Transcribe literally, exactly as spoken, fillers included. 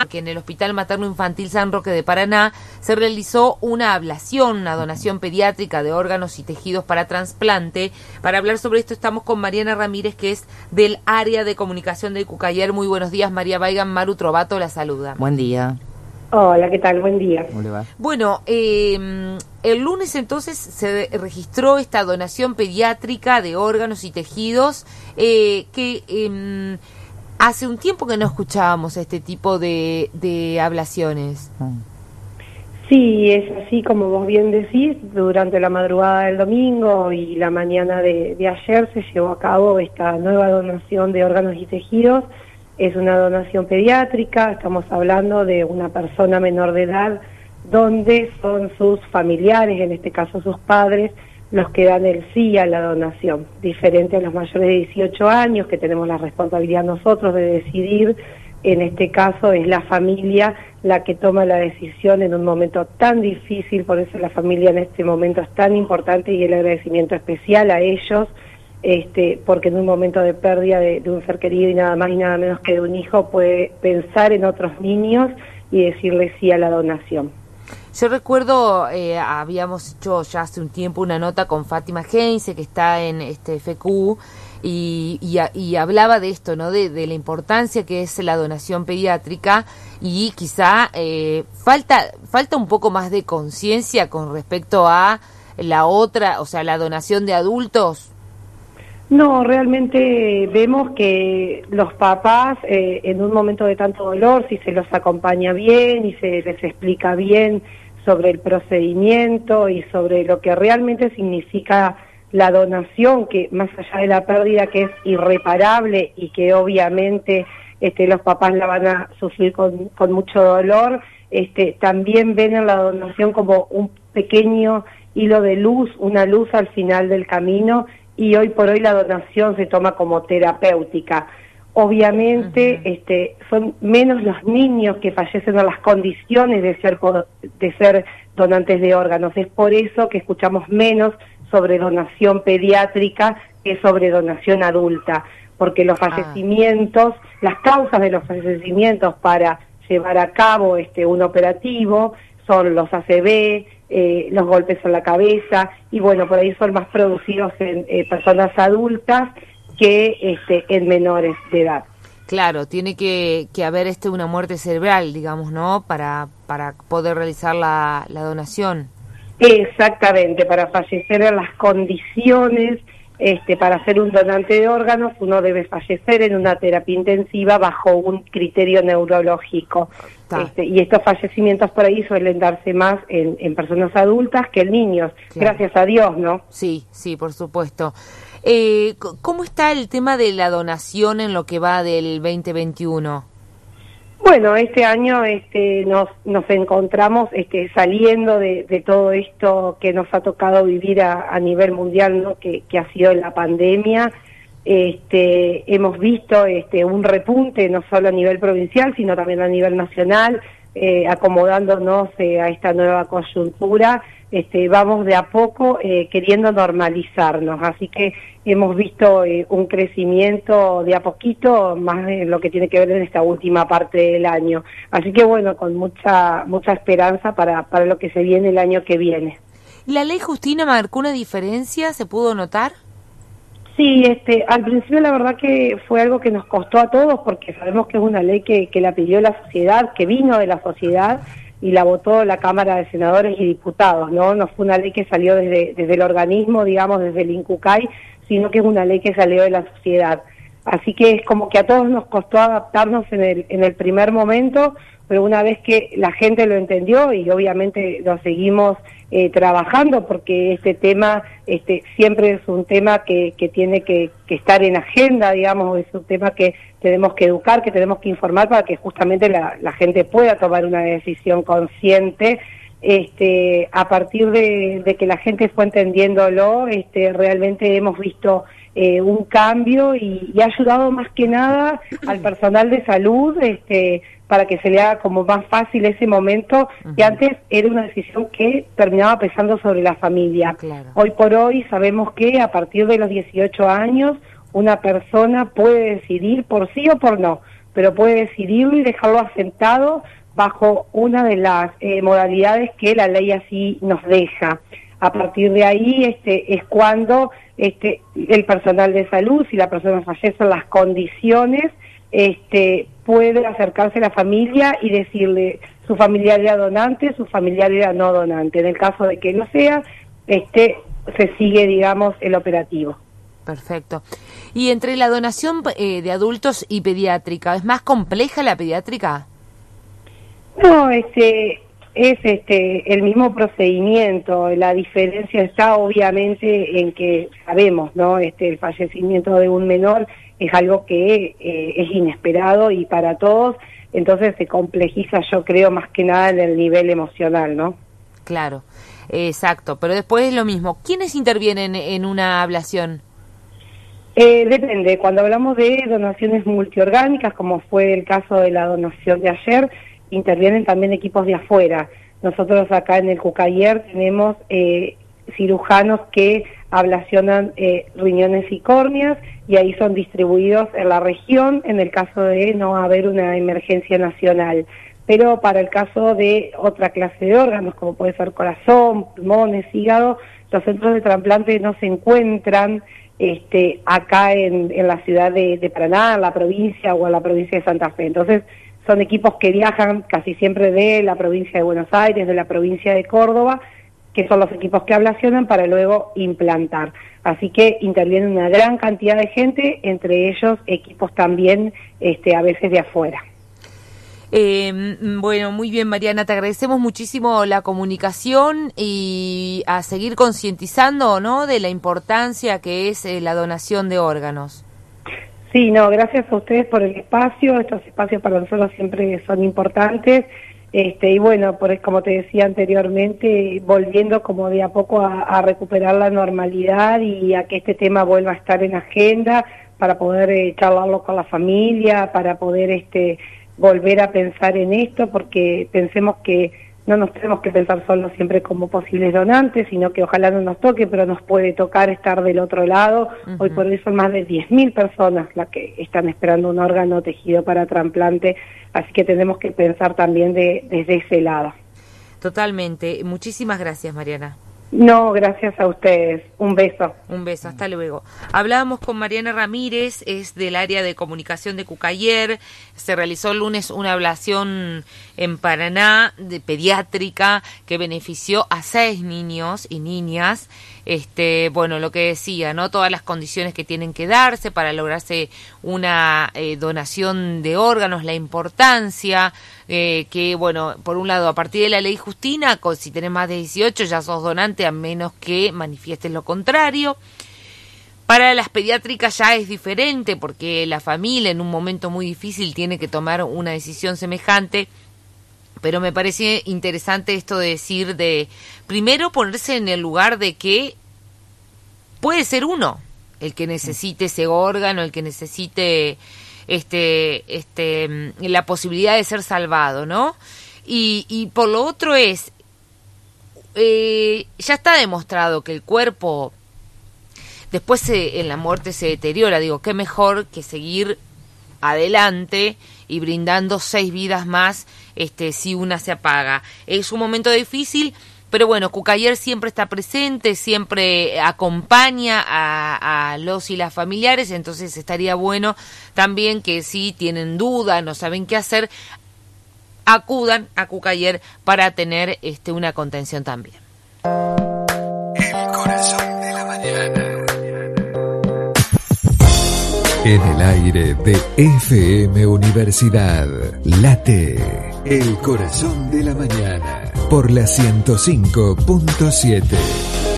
que en el Hospital Materno Infantil San Roque de Paraná se realizó una ablación, una donación pediátrica de órganos y tejidos para trasplante. Para hablar sobre esto estamos con Mariana Ramírez, que es del área de comunicación de Cucayer. Muy buenos días, María Baigan. Maru Trovato la saluda. Buen día. Hola, ¿qué tal? Buen día. ¿Cómo le va? Bueno, eh, el lunes entonces se registró esta donación pediátrica de órganos y tejidos eh, que eh, hace un tiempo que no escuchábamos este tipo de, de ablaciones. Sí, es así como vos bien decís, durante la madrugada del domingo y la mañana de, de ayer se llevó a cabo esta nueva donación de órganos y tejidos. Es una donación pediátrica, estamos hablando de una persona menor de edad, donde son sus familiares, en este caso sus padres, los que dan el sí a la donación. Diferente a los mayores de dieciocho años, que tenemos la responsabilidad nosotros de decidir, en este caso es la familia la que toma la decisión en un momento tan difícil, por eso la familia en este momento es tan importante y el agradecimiento especial a ellos, Este, porque en un momento de pérdida de, de un ser querido y nada más y nada menos que de un hijo puede pensar en otros niños y decirle sí a la donación. Yo recuerdo, eh, habíamos hecho ya hace un tiempo una nota con Fátima Heinze, que está en este F Q, y, y, y hablaba de esto, ¿no? De, de la importancia que es la donación pediátrica, y quizá eh, falta, falta un poco más de conciencia con respecto a la otra, o sea, la donación de adultos. No, realmente vemos que los papás eh, en un momento de tanto dolor, si se los acompaña bien y se les explica bien sobre el procedimiento y sobre lo que realmente significa la donación, que más allá de la pérdida que es irreparable y que obviamente este, los papás la van a sufrir con, con mucho dolor, este, también ven en la donación como un pequeño hilo de luz, una luz al final del camino. Y hoy por hoy la donación se toma como terapéutica. Obviamente uh-huh. este, son menos los niños que fallecen en las condiciones de ser, de ser donantes de órganos. Es por eso que escuchamos menos sobre donación pediátrica que sobre donación adulta, porque los fallecimientos, ah. las causas de los fallecimientos para llevar a cabo este, un operativo son los A C V, eh, los golpes en la cabeza, y bueno, por ahí son más producidos en eh, personas adultas que este, en menores de edad. Claro, tiene que, que haber este una muerte cerebral, digamos, ¿no? Para, para poder realizar la, la donación. Exactamente, para fallecer en las condiciones, este, para ser un donante de órganos, uno debe fallecer en una terapia intensiva bajo un criterio neurológico. Este, y estos fallecimientos por ahí suelen darse más en, en personas adultas que en niños, claro. Gracias a Dios, ¿no? Sí, sí, por supuesto. Eh, ¿Cómo está el tema de la donación en lo que va del veinte veintiuno? Bueno, este año este, nos, nos encontramos este, saliendo de, de todo esto que nos ha tocado vivir a, a nivel mundial, ¿no? que, que ha sido la pandemia. Este, hemos visto este, un repunte no solo a nivel provincial, sino también a nivel nacional, eh, acomodándonos eh, a esta nueva coyuntura. Este, vamos de a poco eh, queriendo normalizarnos, así que hemos visto eh, un crecimiento de a poquito, más en lo que tiene que ver en esta última parte del año. Así que bueno, con mucha mucha esperanza para, para lo que se viene el año que viene. ¿La ley Justina marcó una diferencia? ¿Se pudo notar? Sí, este, al principio la verdad que fue algo que nos costó a todos, porque sabemos que es una ley que, que la pidió la sociedad, que vino de la sociedad y la votó la Cámara de Senadores y Diputados, ¿no? No fue una ley que salió desde, desde el organismo, digamos, desde el INCUCAI, sino que es una ley que salió de la sociedad. Así que es como que a todos nos costó adaptarnos en el, en el primer momento, pero una vez que la gente lo entendió y obviamente lo seguimos eh, trabajando, porque este tema este, siempre es un tema que, que tiene que, que estar en agenda, digamos, es un tema que tenemos que educar, que tenemos que informar para que justamente la, la gente pueda tomar una decisión consciente. Este, a partir de, de que la gente fue entendiéndolo, este, realmente hemos visto eh, un cambio y, y ha ayudado más que nada al personal de salud este, para que se le haga como más fácil ese momento, uh-huh. que antes era una decisión que terminaba pesando sobre la familia. Claro. Hoy por hoy sabemos que a partir de los dieciocho años una persona puede decidir por sí o por no, pero puede decidirlo y dejarlo asentado bajo una de las eh, modalidades que la ley así nos deja. A partir de ahí este, es cuando este, el personal de salud, si la persona fallece en las condiciones, este, puede acercarse a la familia y decirle su familiar era donante, su familiar era no donante. En el caso de que no sea, este, se sigue, digamos, el operativo. Perfecto. Y entre la donación eh, de adultos y pediátrica, ¿es más compleja la pediátrica? No, este, es este el mismo procedimiento. La diferencia está obviamente en que sabemos, ¿no? Este, el fallecimiento de un menor es algo que eh, es inesperado y para todos, entonces se complejiza, yo creo, más que nada en el nivel emocional, ¿no? Claro, exacto. Pero después es lo mismo. ¿Quiénes intervienen en una ablación? Eh, depende. Cuando hablamos de donaciones multiorgánicas, como fue el caso de la donación de ayer, intervienen también equipos de afuera. Nosotros acá en el Cucayer tenemos eh, cirujanos que ablacionan eh, riñones y córneas y ahí son distribuidos en la región en el caso de no haber una emergencia nacional. Pero para el caso de otra clase de órganos, como puede ser corazón, pulmones, hígado, los centros de trasplante no se encuentran este, acá en, en la ciudad de, de Paraná, en la provincia o en la provincia de Santa Fe. Entonces, son equipos que viajan casi siempre de la provincia de Buenos Aires, de la provincia de Córdoba, que son los equipos que ablacionan para luego implantar. Así que interviene una gran cantidad de gente, entre ellos equipos también este, a veces de afuera. Eh, bueno, muy bien, Mariana, te agradecemos muchísimo la comunicación y a seguir concientizando, ¿no?, de la importancia que es eh, la donación de órganos. Sí, no, gracias a ustedes por el espacio. Estos espacios para nosotros siempre son importantes. Este, y bueno, por, como te decía anteriormente, volviendo como de a poco a, a recuperar la normalidad y a que este tema vuelva a estar en agenda para poder eh, charlarlo con la familia, para poder este volver a pensar en esto, porque pensemos que no nos tenemos que pensar solo siempre como posibles donantes, sino que ojalá no nos toque, pero nos puede tocar estar del otro lado. Uh-huh. Hoy por hoy son más de diez mil personas las que están esperando un órgano tejido para trasplante, así que tenemos que pensar también de, desde ese lado. Totalmente. Muchísimas gracias, Mariana. No, gracias a ustedes. Un beso. Un beso, hasta luego. Hablábamos con Mariana Ramírez, es del área de comunicación de Cucayer. Se realizó el lunes una ablación en Paraná de pediátrica que benefició a seis niños y niñas. Este, bueno, lo que decía, ¿no? Todas las condiciones que tienen que darse para lograrse una eh, donación de órganos, la importancia eh, que, bueno, por un lado, a partir de la ley Justina, con, si tenés más de dieciocho ya sos donante a menos que manifiestes lo contrario. Para las pediátricas ya es diferente porque la familia en un momento muy difícil tiene que tomar una decisión semejante. Pero me parece interesante esto de decir de, primero ponerse en el lugar de que puede ser uno el que necesite ese órgano, el que necesite este, este, la posibilidad de ser salvado, ¿no? Y, y por lo otro es, eh, ya está demostrado que el cuerpo después se, en la muerte se deteriora. Digo, qué mejor que seguir adelante y brindando seis vidas más este si una se apaga. Es un momento difícil, pero bueno, Cucayer siempre está presente, siempre acompaña a, a los y las familiares, entonces estaría bueno también que si tienen duda, no saben qué hacer, acudan a Cucayer para tener este una contención también. El corazón de la mañana. En el aire de F M Universidad, late El corazón de la mañana por la ciento cinco punto siete.